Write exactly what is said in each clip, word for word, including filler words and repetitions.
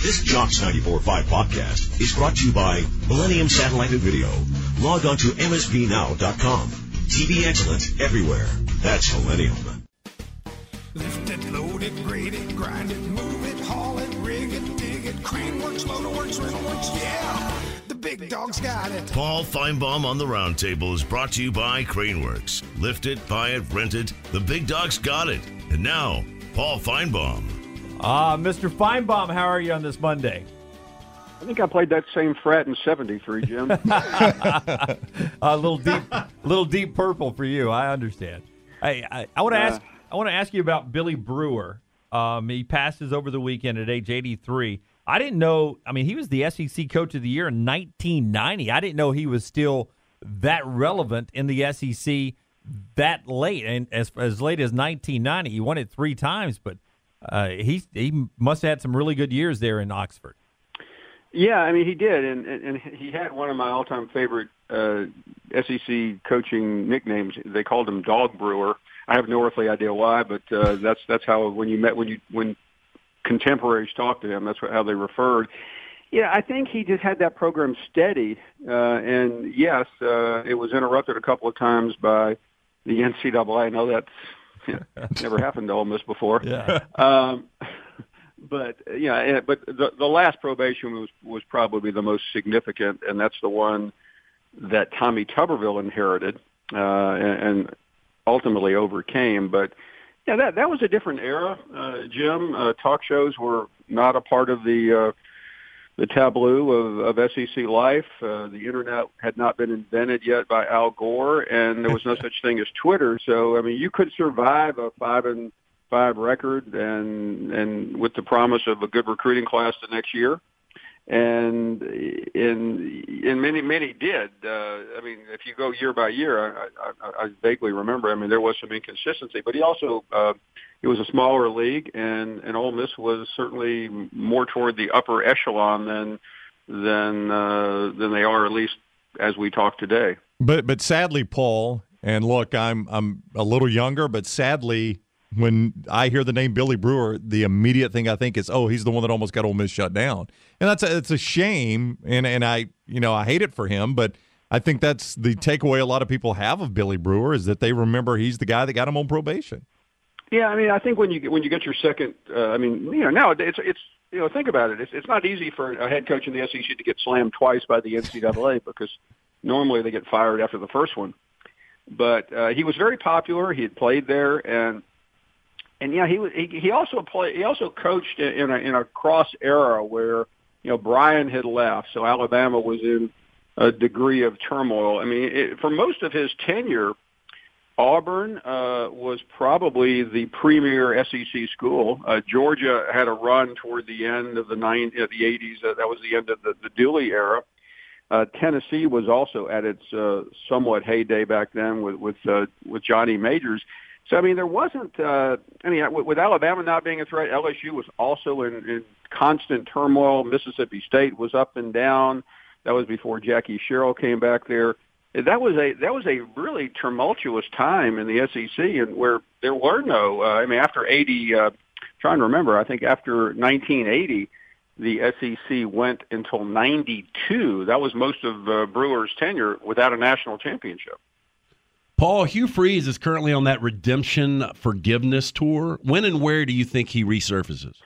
This Jocks ninety-four point five podcast is brought to you by Millennium Satellite and Video. Log on to M S V now dot com. T V excellence everywhere. That's Millennium. Lift it, load it, grade it, grind it, move it, haul it, rig it, dig it, crane works, loader works, rental works, yeah! The big dog's got it. Paul Feinbaum on the Roundtable is brought to you by Craneworks. Lift it, buy it, rent it. The big dog's got it. And now, Paul Feinbaum. Ah, uh, Mister Feinbaum, how are you on this Monday? I think I played that same fret in seventy-three, Jim. A little deep, little deep purple for you. I understand. Hey, I, I want to uh, ask. I want to ask you about Billy Brewer. Um, he passes over the weekend at age eighty-three. I didn't know. I mean, he was the S E C Coach of the Year in nineteen ninety. I didn't know he was still that relevant in the S E C that late, and as as late as nineteen ninety. He won it three times, but uh, he he must have had some really good years there in Oxford. Yeah, I mean, he did, and, and he had one of my all-time favorite uh, S E C coaching nicknames. They called him Dog Brewer. I have no earthly idea why, but uh, that's that's how when you met when you when contemporaries talked to him, that's how they referred. Yeah, I think he just had that program steady, uh, and yes, uh, it was interrupted a couple of times by the N C double A. I know that's yeah, never happened to Ole Miss before. Yeah. Um, but yeah, but the the last probation was was probably the most significant, and that's the one that Tommy Tuberville inherited, uh, and, and ultimately overcame. But yeah, that that was a different era, uh, Jim. Uh, talk shows were not a part of the uh, the tableau of, of S E C life. Uh, the internet had not been invented yet by Al Gore, and there was no such thing as Twitter. So I mean, you could survive a five and five record, and and with the promise of a good recruiting class the next year. And in in many many did. Uh, I mean, if you go year by year, I, I, I vaguely remember. I mean, there was some inconsistency, but he also uh, it was a smaller league, and and Ole Miss was certainly more toward the upper echelon than than uh, than they are, at least as we talk today. But but sadly, Paul, and look, I'm I'm a little younger, but sadly, when I hear the name Billy Brewer, the immediate thing I think is, oh, he's the one that almost got Ole Miss shut down. And that's a, it's a shame, and, and I you know I hate it for him, but I think that's the takeaway a lot of people have of Billy Brewer is that they remember he's the guy that got him on probation. Yeah, I mean, I think when you when you get your second, uh, I mean, you know, now it's it's you know, think about it. It's it's not easy for a head coach in the S E C to get slammed twice by the N C double A because normally they get fired after the first one. But uh, he was very popular. He had played there, and. And yeah, he was. He, he also played. He also coached in a in a cross era where you know Brian had left, so Alabama was in a degree of turmoil. I mean, it, for most of his tenure, Auburn uh, was probably the premier S E C school. Uh, Georgia had a run toward the end of the nine, uh, the eighties. Uh, that was the end of the, the Dooley era. Uh, Tennessee was also at its uh, somewhat heyday back then with with uh, with Johnny Majors. So, I mean, there wasn't uh, – I mean, with Alabama not being a threat, L S U was also in, in constant turmoil. Mississippi State was up and down. That was before Jackie Sherrill came back there. That was a that was a really tumultuous time in the S E C, and where there were no uh, – I mean, after eighty uh, – trying to remember, I think after nineteen eighty, the S E C went until ninety-two. That was most of uh, Brewer's tenure without a national championship. Paul, Hugh Freeze is currently on that redemption forgiveness tour. When and where do you think he resurfaces?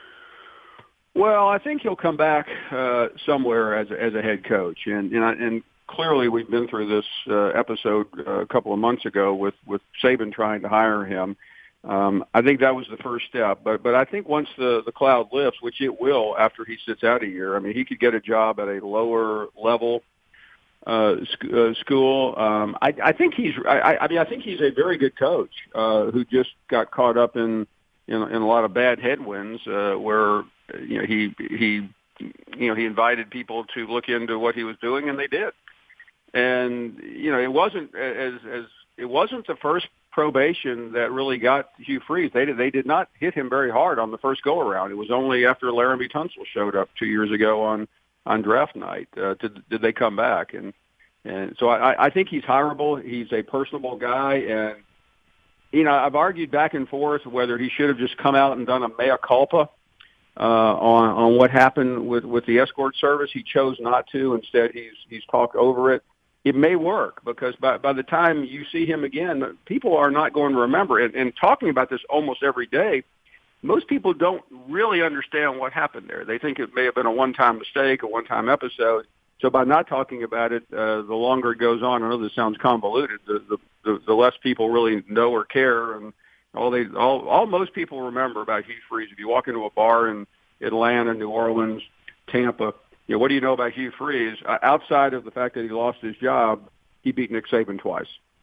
Well, I think he'll come back uh, somewhere as a, as a head coach, and and, I, and clearly we've been through this uh, episode uh, a couple of months ago with with Saban trying to hire him. Um, I think that was the first step, but but I think once the the cloud lifts, which it will after he sits out a year, I mean he could get a job at a lower level. Uh, sc- uh, school. Um, I, I think he's. I, I mean, I think he's a very good coach uh, who just got caught up in in, in a lot of bad headwinds uh, where you know he he you know he invited people to look into what he was doing, and they did. And you know, it wasn't as as it wasn't the first probation that really got Hugh Freeze. They did they did not hit him very hard on the first go around. It was only after Laramie Tunsil showed up two years ago on. on draft night, uh, did, did they come back? And and so I, I think he's hireable. He's a personable guy. And, you know, I've argued back and forth whether he should have just come out and done a mea culpa uh, on on what happened with, with the escort service. He chose not to. Instead, he's he's talked over it. It may work because by by the time you see him again, people are not going to remember. And, and talking about this almost every day, most people don't really understand what happened there. They think it may have been a one-time mistake, a one-time episode. So by not talking about it, uh, the longer it goes on, I know this sounds convoluted, the, the, the, the less people really know or care. And all they, all, all most people remember about Hugh Freeze, if you walk into a bar in Atlanta, New Orleans, Tampa, you know, what do you know about Hugh Freeze? Uh, outside of the fact that he lost his job, he beat Nick Saban twice.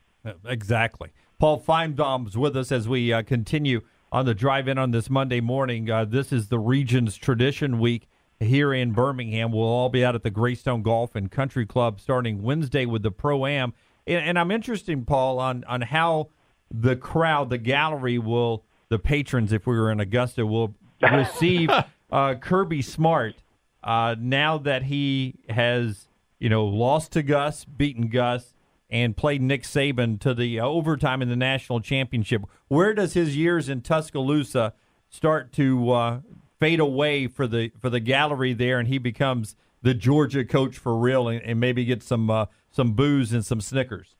Exactly. Paul Finebaum's with us as we uh, continue on the drive-in on this Monday morning. Uh, this is the Regions Tradition Week here in Birmingham. We'll all be out at the Greystone Golf and Country Club starting Wednesday with the Pro-Am. And, and I'm interested, Paul, on, on how the crowd, the gallery will, the patrons, if we were in Augusta, will receive uh, Kirby Smart uh, now that he has, you know, lost to Gus, beaten Gus, and played Nick Saban to the uh, overtime in the national championship. Where does his years in Tuscaloosa start to uh, fade away for the for the gallery there, and he becomes the Georgia coach for real, and, and maybe get some uh, some booze and some Snickers?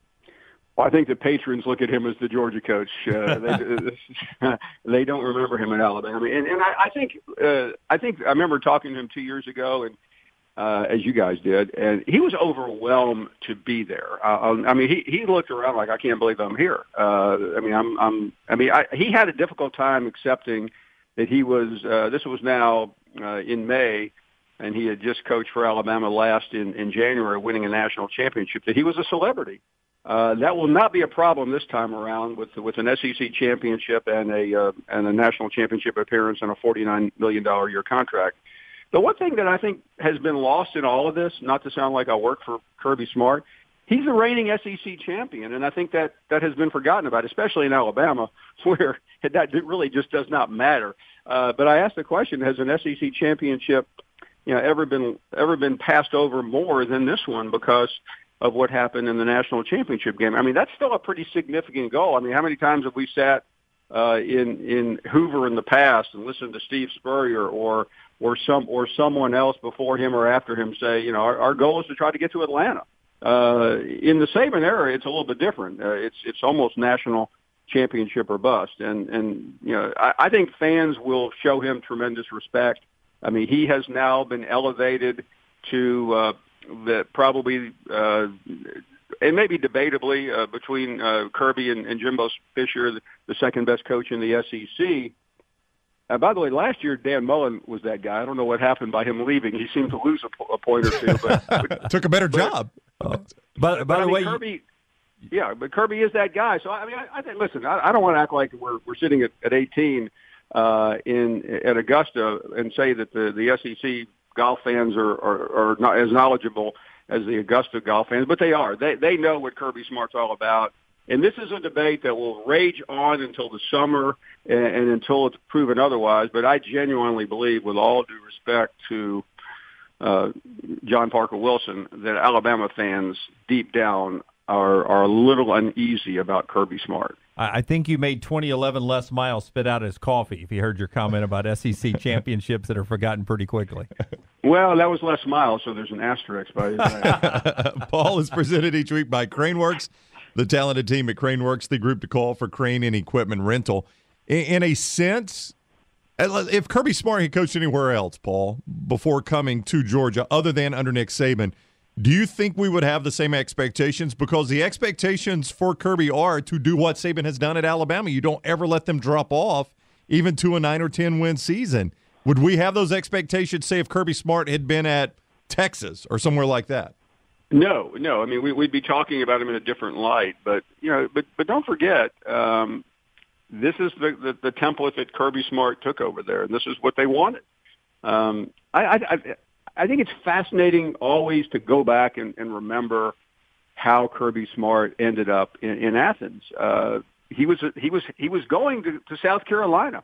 Well, I think the patrons look at him as the Georgia coach. Uh, they, they don't remember him in Alabama, and, and I, I think uh, I think I remember talking to him two years ago, and uh, as you guys did, and he was overwhelmed to be there. Uh, I mean, he he looked around like, I can't believe I'm here. Uh, I mean, I'm I'm I mean, I, he had a difficult time accepting that he was. Uh, this was now uh, in May, and he had just coached for Alabama last in in January, winning a national championship. That he was a celebrity. Uh, that will not be a problem this time around with with an S E C championship and a uh, and a national championship appearance and a forty-nine million dollars a year contract. The one thing that I think has been lost in all of this, not to sound like I work for Kirby Smart, he's the reigning S E C champion, and I think that that has been forgotten about, especially in Alabama, where that really just does not matter. Uh, but I asked the question: has an S E C championship, you know, ever been ever been passed over more than this one because of what happened in the national championship game? I mean, that's still a pretty significant goal. I mean, how many times have we sat uh, in in Hoover in the past and listened to Steve Spurrier or or some or someone else before him or after him say, you know, our, our goal is to try to get to Atlanta. Uh, in the Saban era, it's a little bit different. Uh, it's it's almost national championship or bust, and and you know, I, I think fans will show him tremendous respect. I mean, he has now been elevated to uh, the probably, uh, and maybe debatably, uh, between uh, Kirby and, and Jimbo Fisher, the, the second best coach in the S E C. Uh, by the way, last year Dan Mullen was that guy. I don't know what happened by him leaving. He seemed to lose a, a point or two, but, but took a better but, job. Uh, but by but, the I mean, way, Kirby, yeah, but Kirby is that guy. So I mean, I, I think. Listen, I, I don't want to act like we're we're sitting at, at eighteen uh, in at Augusta and say that the the S E C golf fans are, are, are not as knowledgeable as the Augusta golf fans, but they are. They they know what Kirby Smart's all about. And this is a debate that will rage on until the summer and, and until it's proven otherwise. But I genuinely believe, with all due respect to uh, John Parker Wilson, that Alabama fans deep down are, are a little uneasy about Kirby Smart. I think you made twenty eleven Les Miles spit out his coffee if you heard your comment about S E C championships that are forgotten pretty quickly. Well, that was Les Miles, so there's an asterisk by his name. Paul is presented each week by Craneworks, the talented team at Craneworks, the group to call for crane and equipment rental. In, in a sense, if Kirby Smart had coached anywhere else, Paul, before coming to Georgia, other than under Nick Saban, do you think we would have the same expectations? Because the expectations for Kirby are to do what Saban has done at Alabama. You don't ever let them drop off, even to a nine or ten win season. Would we have those expectations, say, if Kirby Smart had been at Texas or somewhere like that? No, no. I mean, we, we'd be talking about him in a different light. But you know, but but don't forget, um, this is the, the the template that Kirby Smart took over there, and this is what they wanted. Um, I, I, I I think it's fascinating always to go back and, and remember how Kirby Smart ended up in, in Athens. Uh, he was he was he was going to, to South Carolina.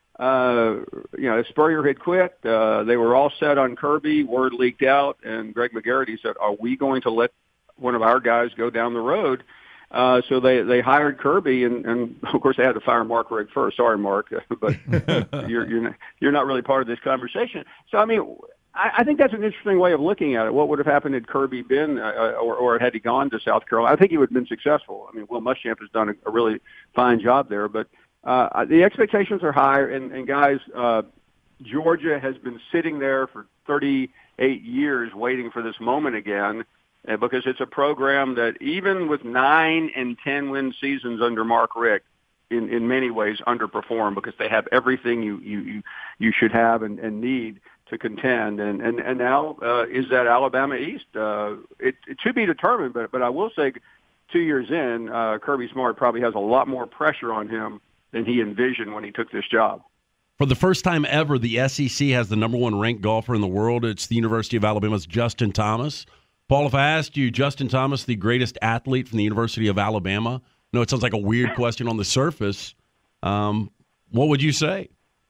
Uh, you know, Spurrier had quit. Uh, they were all set on Kirby. Word leaked out, and Greg McGarity said, "Are we going to let one of our guys go down the road?" Uh, so they, they hired Kirby, and, and of course they had to fire Mark Richt first. Sorry, Mark, but you're you're not, you're not really part of this conversation. So I mean, I, I think that's an interesting way of looking at it. What would have happened had Kirby been, uh, or, or had he gone to South Carolina? I think he would have been successful. I mean, Will Muschamp has done a, a really fine job there, but uh, the expectations are higher. And, and guys, uh, Georgia has been sitting there for thirty-eight years waiting for this moment again. Uh, because it's a program that even with nine and ten win seasons under Mark Richt, in, in many ways underperformed because they have everything you you you, you should have and, and need to contend. And and and now uh, is that Alabama East? Uh, it, it to be determined. But but I will say, two years in, uh, Kirby Smart probably has a lot more pressure on him than he envisioned when he took this job. For the first time ever, the S E C has the number one ranked golfer in the world. It's the University of Alabama's Justin Thomas. Paul, if I asked you, Justin Thomas, the greatest athlete from the University of Alabama, no, it sounds like a weird question on the surface. Um, what would you say?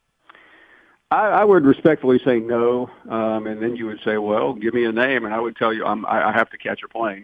I, I would respectfully say no, um, and then you would say, well, give me a name, and I would tell you I'm, I, I have to catch a plane.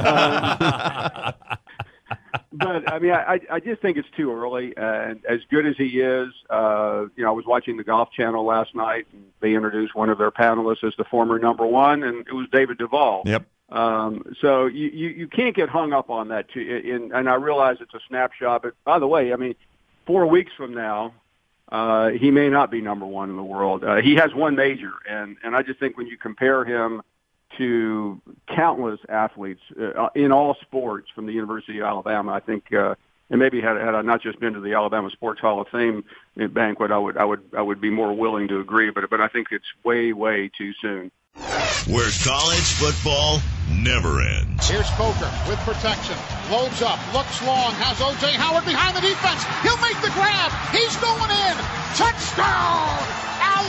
um, but, I mean, I, I just think it's too early. And as good as he is, uh, you know, I was watching the Golf Channel last night, and they introduced one of their panelists as the former number one, and it was David Duval. Yep. Um, so you, you, you can't get hung up on that. Too, in, and I realize it's a snapshot. But, by the way, I mean, four weeks from now, uh, he may not be number one in the world. Uh, he has one major, and, and I just think when you compare him to countless athletes uh, in all sports from the University of Alabama, I think, uh, and maybe had, had I not just been to the Alabama Sports Hall of Fame banquet, I would, I would, I would be more willing to agree. But, but I think it's way, way too soon. Where college football never ends. Here's Coker with protection. Loads up, looks long, has O J Howard behind the defense. He'll make the grab. He's going in. Touchdown,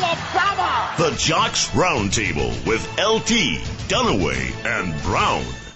Alabama! The Jocks Roundtable with L T, Dunaway, and Brown.